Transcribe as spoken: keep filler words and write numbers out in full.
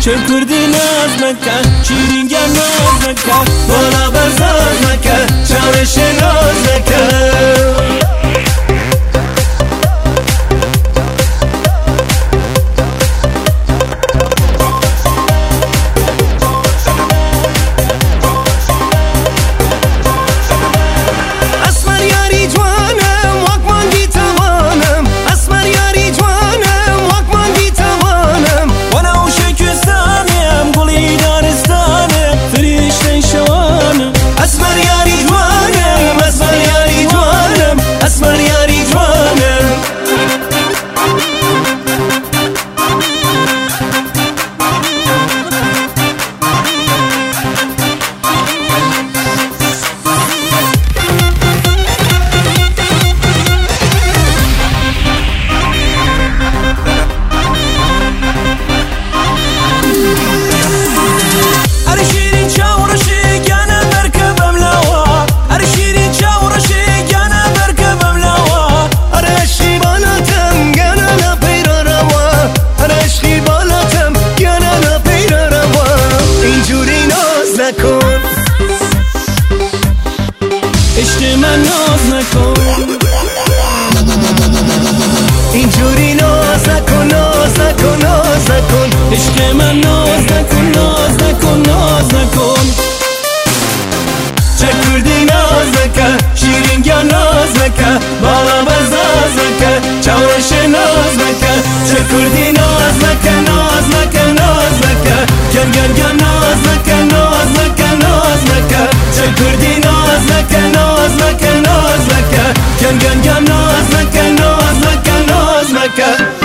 چه کردی ناز نکن شیرینگه ناز نکن بالا برزاز نکن چاوش ناز نکن عشق من ناز نکن اینجوری ناز نکن ناز نکن ناز نکن عشق من ناز نکن ناز نکن ناز نکن چه کردی ناز نکن شیرینگه ناز نکن بالا بزاز نکن چاوش ناز نکن چه کردی ناز نکن ناز نکن ناز نکن گن گن گن ناز نکن ناز نکن ناز نکن چه کردی ناز نکن ناز نکن ناز نکن گن گن گن ناز نکن ناز نکن ناز نکن